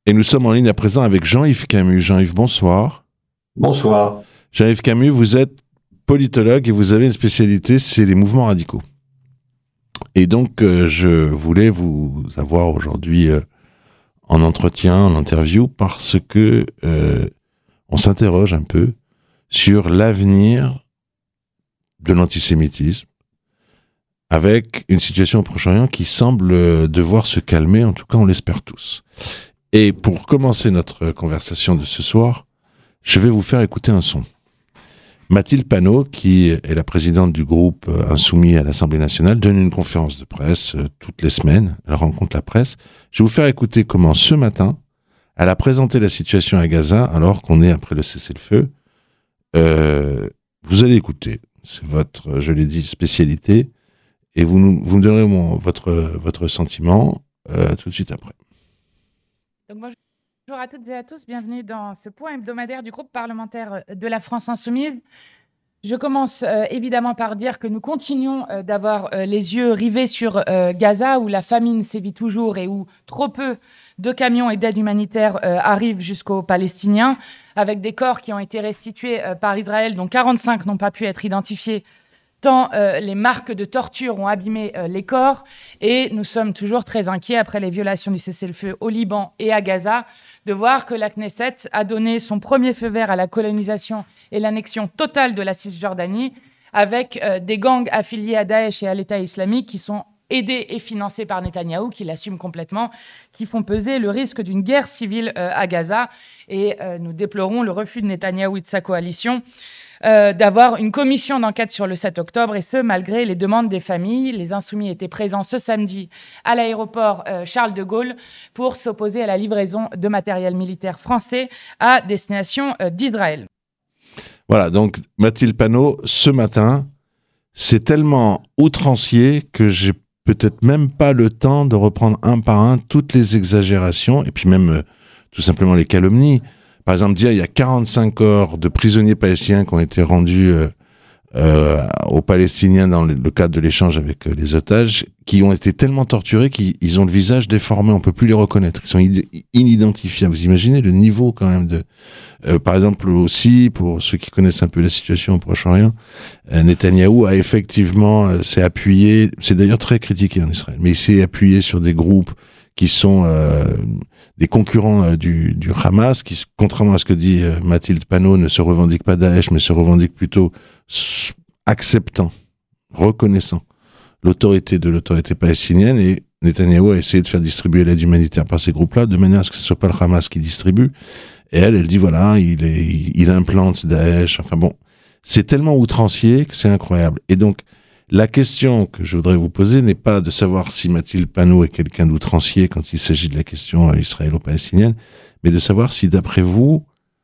Et nous sommes en ligne à présent avec Jean-Yves Camus. Jean-Yves, bonsoir. Bonsoir. Jean-Yves Camus, vous êtes politologue et vous avez une spécialité, c'est les mouvements radicaux. Et donc, je voulais vous avoir aujourd'hui en entretien, en interview, parce que on s'interroge un peu sur l'avenir de l'antisémitisme, avec une situation au Proche-Orient qui semble devoir se calmer, en tout cas on l'espère tous. Et pour commencer notre conversation de ce soir, je vais vous faire écouter un son. Mathilde Panot, qui est la présidente du groupe Insoumis à l'Assemblée nationale, donne une conférence de presse toutes les semaines. Elle rencontre la presse. Je vais vous faire écouter comment, ce matin, elle a présenté la situation à Gaza, alors qu'on est après le cessez-le-feu. Vous allez écouter. C'est votre, je l'ai dit, spécialité. Et vous me donnerez votre sentiment tout de suite après. Donc, bonjour à toutes et à tous, bienvenue dans ce point hebdomadaire du groupe parlementaire de la France Insoumise. Je commence évidemment par dire que nous continuons d'avoir les yeux rivés sur Gaza, où la famine sévit toujours et où trop peu de camions et d'aide humanitaire arrivent jusqu'aux Palestiniens, avec des corps qui ont été restitués par Israël, dont 45 n'ont pas pu être identifiés, tant les marques de torture ont abîmé les corps. Et nous sommes toujours très inquiets, après les violations du cessez-le-feu au Liban et à Gaza, de voir que la Knesset a donné son premier feu vert à la colonisation et l'annexion totale de la Cisjordanie, avec des gangs affiliés à Daesh et à l'État islamique qui sont aidés et financés par Netanyahou, qui l'assume complètement, qui font peser le risque d'une guerre civile à Gaza. Et nous déplorons le refus de Netanyahou et de sa coalition d'avoir une commission d'enquête sur le 7 octobre, et ce, malgré les demandes des familles. Les Insoumis étaient présents ce samedi à l'aéroport Charles de Gaulle pour s'opposer à la livraison de matériel militaire français à destination d'Israël. Voilà, donc Mathilde Panot, ce matin, c'est tellement outrancier que j'ai peut-être même pas le temps de reprendre un par un toutes les exagérations, et puis même tout simplement les calomnies. Par exemple, dire il y a 45 corps de prisonniers palestiniens qui ont été rendus aux Palestiniens dans le cadre de l'échange avec les otages, qui ont été tellement torturés qu'ils ont le visage déformé, on peut plus les reconnaître, ils sont inidentifiables. Vous imaginez le niveau quand même de... par exemple aussi, pour ceux qui connaissent un peu la situation au Proche-Orient, Netanyahou a effectivement s'est appuyé, c'est d'ailleurs très critiqué en Israël, mais il s'est appuyé sur des groupes qui sont des concurrents du Hamas, qui, contrairement à ce que dit Mathilde Panot, ne se revendiquent pas Daesh, mais se revendiquent plutôt acceptant, reconnaissant l'autorité de l'autorité palestinienne. Et Netanyahou a essayé de faire distribuer l'aide humanitaire par ces groupes-là, de manière à ce que ce soit pas le Hamas qui distribue. Et elle dit voilà, il implante Daesh. Enfin bon, c'est tellement outrancier que c'est incroyable. Et donc, la question que je voudrais vous poser n'est pas de savoir si Mathilde Panot est quelqu'un d'outrancier quand il s'agit de la question israélo-palestinienne, mais de savoir si, d'après vous,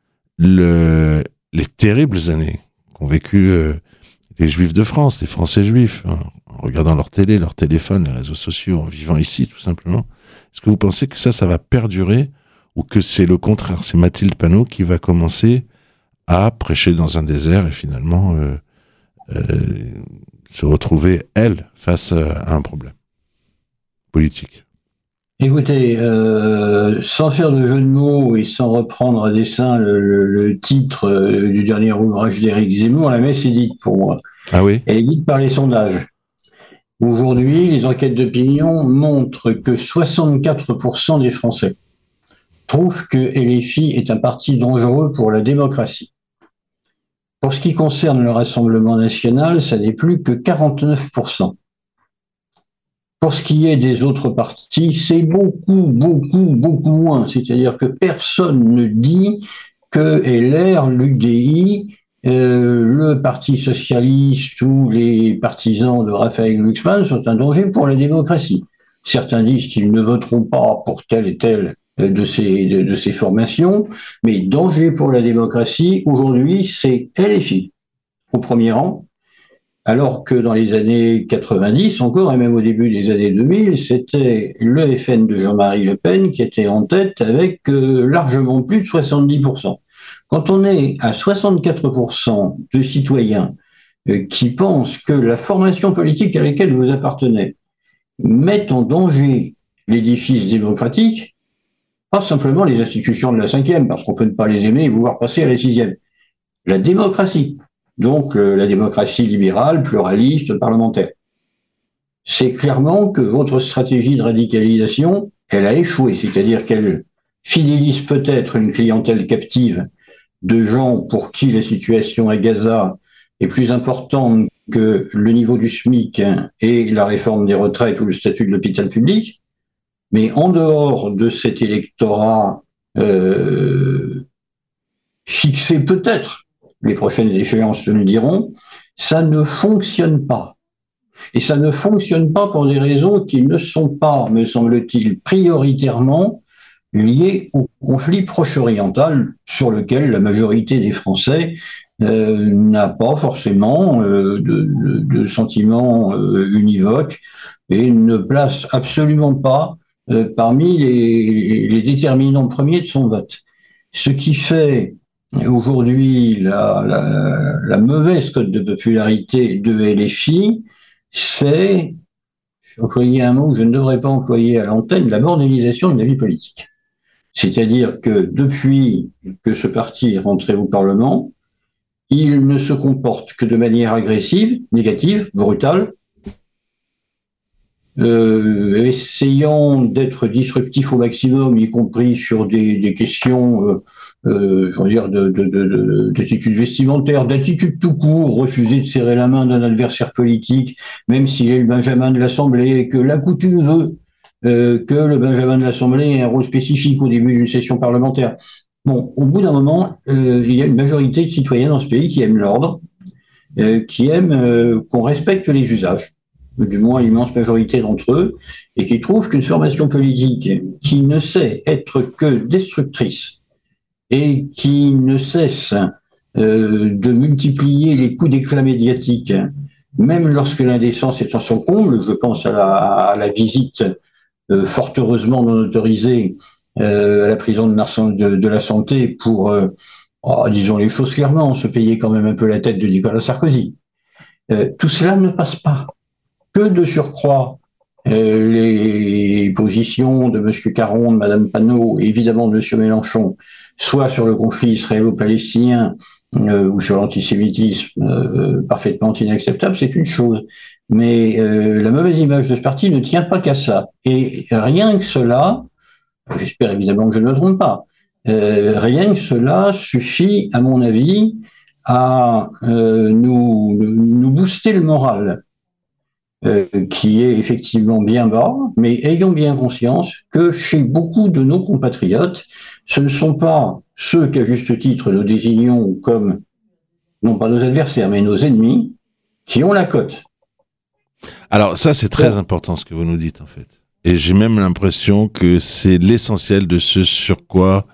les terribles années qu'ont vécues les Juifs de France, les Français juifs, hein, en regardant leur télé, leur téléphone, les réseaux sociaux, en vivant ici, tout simplement, est-ce que vous pensez que ça va perdurer, ou que c'est le contraire, c'est Mathilde Panot qui va commencer à prêcher dans un désert et finalement... se retrouver, elle, face à un problème politique? Écoutez, sans faire de jeu de mots et sans reprendre à dessein le titre du dernier ouvrage d'Éric Zemmour, la messe est dite pour moi. Ah oui? Elle est dite par les sondages. Aujourd'hui, les enquêtes d'opinion montrent que 64% des Français trouvent que LFI est un parti dangereux pour la démocratie. Pour ce qui concerne le Rassemblement national, ça n'est plus que 49%. Pour ce qui est des autres partis, c'est beaucoup moins. C'est-à-dire que personne ne dit que LR, l'UDI, le Parti socialiste ou les partisans de Raphaël Glucksmann sont un danger pour la démocratie. Certains disent qu'ils ne voteront pas pour telle et telle de ces formations, mais danger pour la démocratie, aujourd'hui, c'est LFI, au premier rang, alors que dans les années 90 encore, et même au début des années 2000, c'était le FN de Jean-Marie Le Pen qui était en tête avec largement plus de 70%. Quand on est à 64% de citoyens qui pensent que la formation politique à laquelle vous appartenez met en danger l'édifice démocratique, Pas simplement les institutions de la 5e, parce qu'on peut ne pas les aimer et vouloir passer à la 6e. La démocratie. Donc, la démocratie libérale, pluraliste, parlementaire. C'est clairement que votre stratégie de radicalisation, elle a échoué. C'est-à-dire qu'elle fidélise peut-être une clientèle captive de gens pour qui la situation à Gaza est plus importante que le niveau du SMIC et la réforme des retraites ou le statut de l'hôpital public. Mais en dehors de cet électorat fixé peut-être, les prochaines échéances nous le diront, ça ne fonctionne pas. Et ça ne fonctionne pas pour des raisons qui ne sont pas, me semble-t-il, prioritairement liées au conflit proche-oriental sur lequel la majorité des Français n'a pas forcément de sentiments univoques et ne place absolument pas parmi les déterminants premiers de son vote. Ce qui fait aujourd'hui la mauvaise cote de popularité de LFI, c'est, j'ai employé un mot que je ne devrais pas employer à l'antenne, la bordélisation de la vie politique. C'est-à-dire que depuis que ce parti est rentré au Parlement, il ne se comporte que de manière agressive, négative, brutale, essayant d'être disruptif au maximum, y compris sur des questions, je veux dire, d'attitude vestimentaire, d'attitude tout court, refuser de serrer la main d'un adversaire politique, même s'il est le Benjamin de l'Assemblée, et que la coutume veut que le Benjamin de l'Assemblée ait un rôle spécifique au début d'une session parlementaire. Bon, au bout d'un moment, il y a une majorité de citoyens dans ce pays qui aiment l'ordre, qui aiment qu'on respecte les usages, du moins l'immense majorité d'entre eux, et qui trouvent qu'une formation politique qui ne sait être que destructrice et qui ne cesse de multiplier les coups d'éclat médiatiques, même lorsque l'indécence est en son comble, je pense à la visite fort heureusement non autorisée à la prison de la Santé pour, disons les choses clairement, se payer quand même un peu la tête de Nicolas Sarkozy. Tout cela ne passe pas. Que de surcroît, les positions de M. Caron, de Mme Panot et évidemment de M. Mélenchon, soit sur le conflit israélo-palestinien ou sur l'antisémitisme, parfaitement inacceptable, c'est une chose. Mais la mauvaise image de ce parti ne tient pas qu'à ça. Et rien que cela, j'espère évidemment que je ne me trompe pas, rien que cela suffit, à mon avis, à nous booster le moral. Qui est effectivement bien bas, mais ayons bien conscience que chez beaucoup de nos compatriotes, ce ne sont pas ceux qu'à juste titre nous désignons comme, non pas nos adversaires, mais nos ennemis, qui ont la cote. Alors ça, c'est très important ce que vous nous dites en fait. Et j'ai même l'impression que c'est l'essentiel de ce sur quoi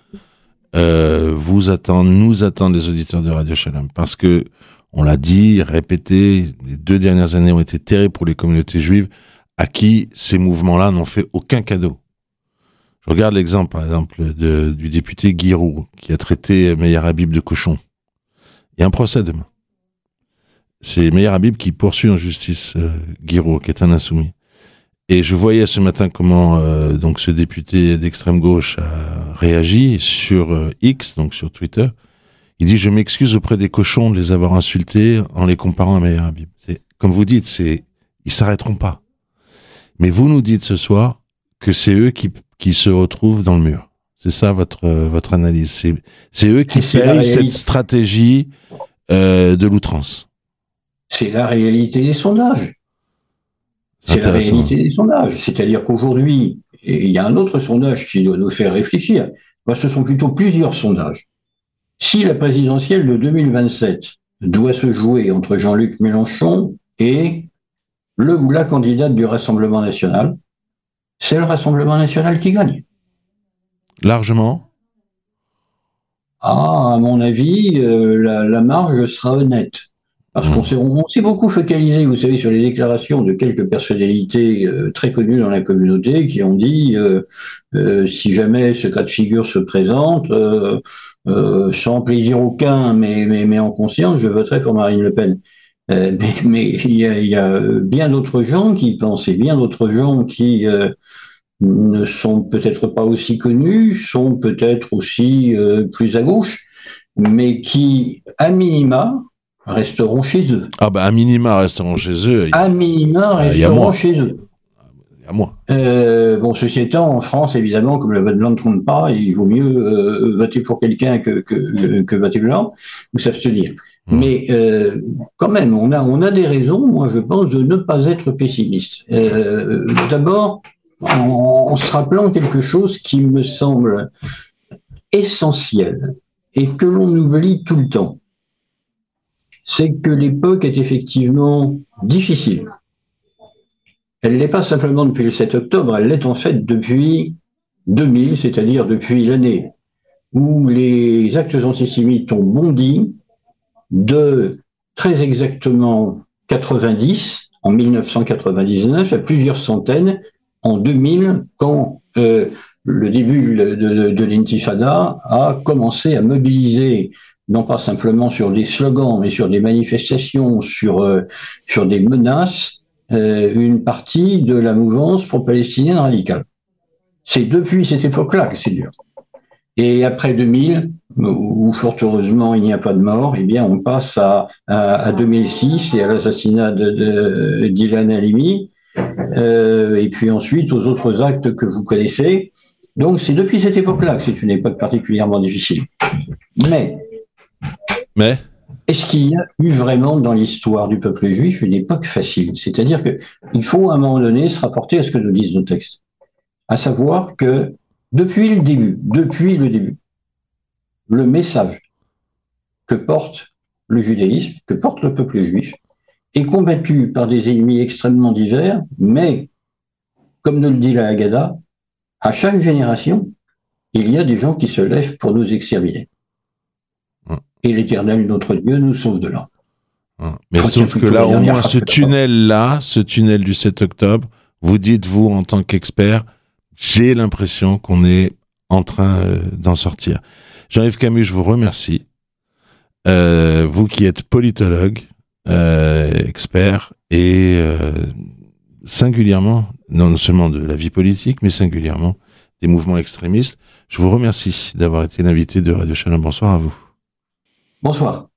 nous attendent les auditeurs de Radio Shalom. Parce que on l'a dit, répété, les 2 dernières années ont été terribles pour les communautés juives à qui ces mouvements-là n'ont fait aucun cadeau. Je regarde l'exemple, par exemple, du député Guy Roux, qui a traité Meir Habib de cochon. Il y a un procès demain. C'est Meir Habib qui poursuit en justice Guy Roux, qui est un insoumis. Et je voyais ce matin comment donc ce député d'extrême gauche a réagi sur X, donc sur Twitter. Il dit, je m'excuse auprès des cochons de les avoir insultés en les comparant à Meir Habib. Comme vous dites, ils s'arrêteront pas. Mais vous nous dites ce soir que c'est eux qui se retrouvent dans le mur. C'est ça votre analyse. C'est eux qui payent cette stratégie de l'outrance. C'est la réalité des sondages. C'est la réalité des sondages. C'est-à-dire qu'aujourd'hui, et il y a un autre sondage qui doit nous faire réfléchir. Ce sont plutôt plusieurs sondages. Si la présidentielle de 2027 doit se jouer entre Jean-Luc Mélenchon et le ou la candidate du Rassemblement national, c'est le Rassemblement national qui gagne. Largement ? À mon avis, la marge sera honnête. Parce qu'on s'est beaucoup focalisé, vous savez, sur les déclarations de quelques personnalités très connues dans la communauté qui ont dit si jamais ce cas de figure se présente, sans plaisir aucun, mais en conscience, je voterai pour Marine Le Pen. Mais il y a bien d'autres gens qui pensent, et bien d'autres gens qui ne sont peut-être pas aussi connus, sont peut-être aussi plus à gauche, mais qui, à minima, resteront chez eux. Ah bah à minima resteront chez eux. À minima resteront chez eux. À moi. Bon, ceci étant, en France, évidemment, comme le vote blanc ne trompe pas, il vaut mieux voter pour quelqu'un que voter blanc ou s'abstenir. Mais quand même, on a des raisons, moi je pense, de ne pas être pessimiste. D'abord, en se rappelant quelque chose qui me semble essentiel et que l'on oublie tout le temps, c'est que l'époque est effectivement difficile. Elle n'est pas simplement depuis le 7 octobre, elle l'est en fait depuis 2000, c'est-à-dire depuis l'année où les actes antisémites ont bondi de très exactement 90 en 1999 à plusieurs centaines en 2000 quand le début de l'intifada a commencé à mobiliser non pas simplement sur des slogans mais sur des manifestations, sur des menaces, une partie de la mouvance pro-palestinienne radicale. C'est depuis cette époque-là que c'est dur. Et après 2000, où fort heureusement il n'y a pas de mort, eh bien on passe à 2006 et à l'assassinat d'Ilan Halimi, et puis ensuite aux autres actes que vous connaissez. Donc c'est depuis cette époque-là que c'est une époque particulièrement difficile. Mais est-ce qu'il y a eu vraiment dans l'histoire du peuple juif une époque facile? C'est-à-dire qu'il faut à un moment donné se rapporter à ce que nous disent nos textes. À savoir que depuis le début, le message que porte le judaïsme, que porte le peuple juif, est combattu par des ennemis extrêmement divers, mais, comme nous le dit la Haggadah, à chaque génération, il y a des gens qui se lèvent pour nous exterminer. Et l'Éternel, notre Dieu, nous sauve de là. Mais sauf que là, au moins, ce tunnel du 7 octobre, vous dites, vous, en tant qu'expert, j'ai l'impression qu'on est en train d'en sortir. Jean-Yves Camus, je vous remercie. Vous qui êtes politologue, expert, et singulièrement, non seulement de la vie politique, mais singulièrement des mouvements extrémistes, je vous remercie d'avoir été l'invité de Radio Shalom. Bonsoir à vous. Bonsoir.